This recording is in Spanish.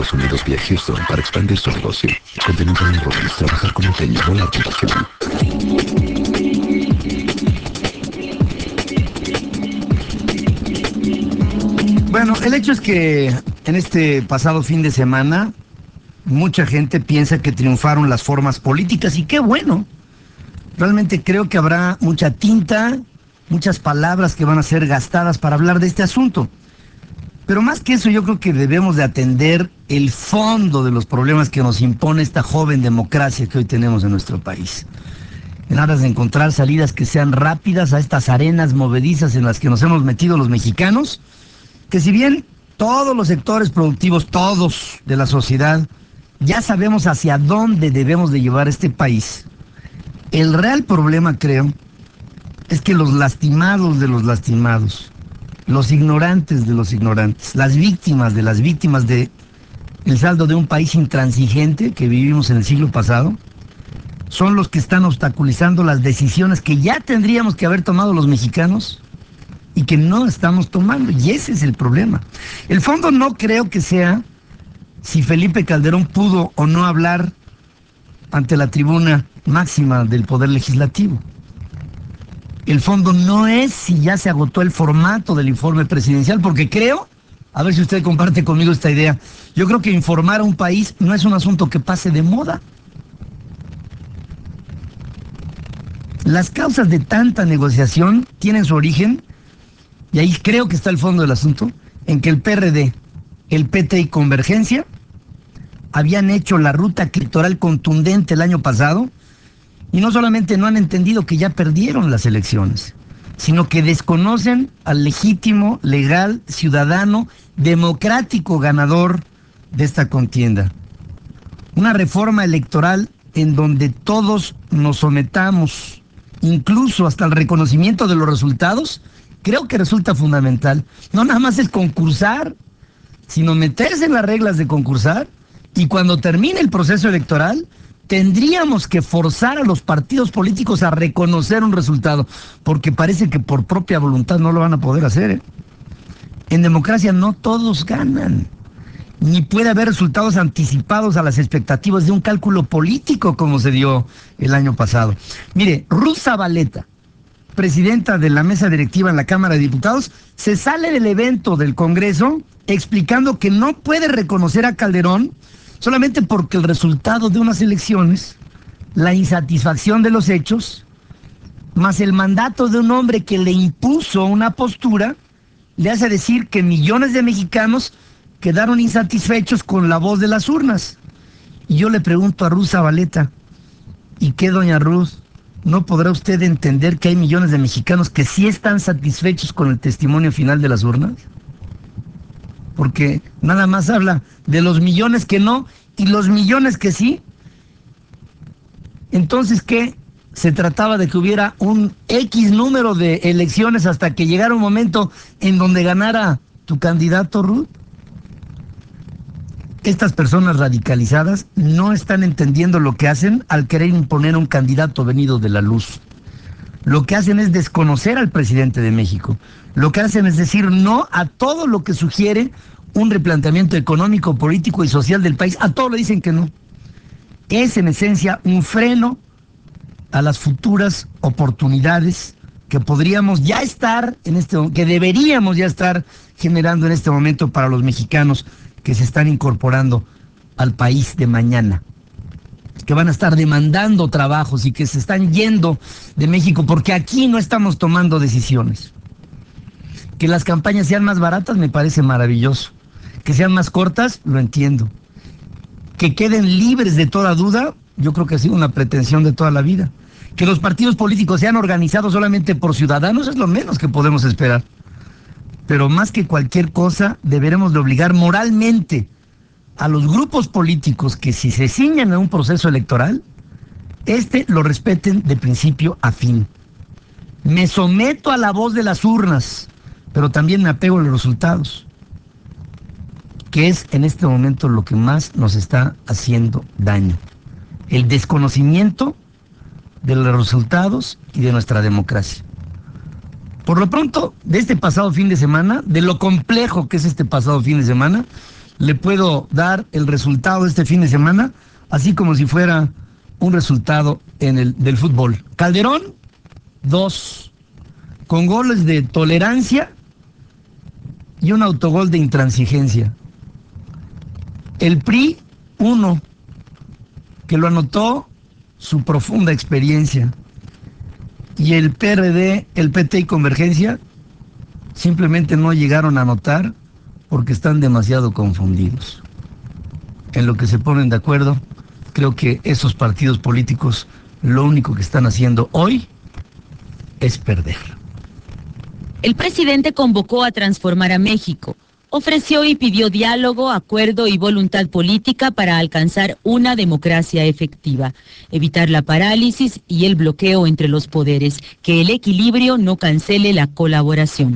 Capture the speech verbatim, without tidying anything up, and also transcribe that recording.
Estados Unidos vía Houston para expandir su negocio. Contenido en Robbins, trabajar como técnico en la aplicación. Bueno, el hecho es que en este pasado fin de semana mucha gente piensa que triunfaron las formas políticas y qué bueno. Realmente creo que habrá mucha tinta, muchas palabras que van a ser gastadas para hablar de este asunto. Pero más que eso, yo creo que debemos de atender el fondo de los problemas que nos impone esta joven democracia que hoy tenemos en nuestro país. En aras de encontrar salidas que sean rápidas a estas arenas movedizas en las que nos hemos metido los mexicanos, que si bien todos los sectores productivos, todos de la sociedad, ya sabemos hacia dónde debemos de llevar este país, el real problema, creo, es que los lastimados de los lastimados, los ignorantes de los ignorantes, las víctimas de las víctimas de el saldo de un país intransigente que vivimos en el siglo pasado, son los que están obstaculizando las decisiones que ya tendríamos que haber tomado los mexicanos y que no estamos tomando, y ese es el problema. El fondo no creo que sea si Felipe Calderón pudo o no hablar ante la tribuna máxima del Poder Legislativo. El fondo no es si ya se agotó el formato del informe presidencial, porque creo, a ver si usted comparte conmigo esta idea, yo creo que informar a un país no es un asunto que pase de moda. Las causas de tanta negociación tienen su origen, y ahí creo que está el fondo del asunto, en que el P R D, el P T y Convergencia habían hecho la ruta electoral contundente el año pasado y no solamente no han entendido que ya perdieron las elecciones, sino que desconocen al legítimo, legal, ciudadano, democrático ganador de esta contienda. Una reforma electoral en donde todos nos sometamos, incluso hasta el reconocimiento de los resultados, creo que resulta fundamental. No nada más es concursar, sino meterse en las reglas de concursar, y cuando termine el proceso electoral, tendríamos que forzar a los partidos políticos a reconocer un resultado, porque parece que por propia voluntad no lo van a poder hacer, ¿eh? En democracia no todos ganan, ni puede haber resultados anticipados a las expectativas de un cálculo político como se dio el año pasado. Mire, Ruth Zabaleta, presidenta de la mesa directiva en la Cámara de Diputados, se sale del evento del Congreso explicando que no puede reconocer a Calderón solamente porque el resultado de unas elecciones, la insatisfacción de los hechos, más el mandato de un hombre que le impuso una postura, le hace decir que millones de mexicanos quedaron insatisfechos con la voz de las urnas. Y yo le pregunto a Ruth Zabaleta, ¿y qué, doña Ruth? ¿No podrá usted entender que hay millones de mexicanos que sí están satisfechos con el testimonio final de las urnas? Porque nada más habla de los millones que no y los millones que sí. Entonces, ¿qué? Se trataba de que hubiera un X número de elecciones hasta que llegara un momento en donde ganara tu candidato, Ruth. Estas personas radicalizadas no están entendiendo lo que hacen al querer imponer un candidato venido de la luz. Lo que hacen es desconocer al presidente de México. Lo que hacen es decir no a todo lo que sugiere un replanteamiento económico, político y social del país. A todo le dicen que no. Es en esencia un freno a las futuras oportunidades que podríamos ya estar en este, que deberíamos ya estar generando en este momento para los mexicanos que se están incorporando al país de mañana, que van a estar demandando trabajos y que se están yendo de México porque aquí no estamos tomando decisiones. Que las campañas sean más baratas me parece maravilloso. Que sean más cortas, lo entiendo. Que queden libres de toda duda, yo creo que ha sido una pretensión de toda la vida. Que los partidos políticos sean organizados solamente por ciudadanos es lo menos que podemos esperar. Pero más que cualquier cosa, deberemos de obligar moralmente a los grupos políticos que si se ciñan a un proceso electoral, este lo respeten de principio a fin. Me someto a la voz de las urnas, pero también me apego a los resultados, que es en este momento lo que más nos está haciendo daño. El desconocimiento de los resultados y de nuestra democracia. Por lo pronto, de este pasado fin de semana, de lo complejo que es este pasado fin de semana, le puedo dar el resultado de este fin de semana, así como si fuera un resultado en el del fútbol. Calderón, dos, con goles de tolerancia y un autogol de intransigencia. El P R I, uno, que lo anotó su profunda experiencia. Y el P R D, el P T y Convergencia simplemente no llegaron a anotar porque están demasiado confundidos. En lo que se ponen de acuerdo, creo que esos partidos políticos lo único que están haciendo hoy es perder. El presidente convocó a transformar a México. Ofreció y pidió diálogo, acuerdo y voluntad política para alcanzar una democracia efectiva, evitar la parálisis y el bloqueo entre los poderes, que el equilibrio no cancele la colaboración.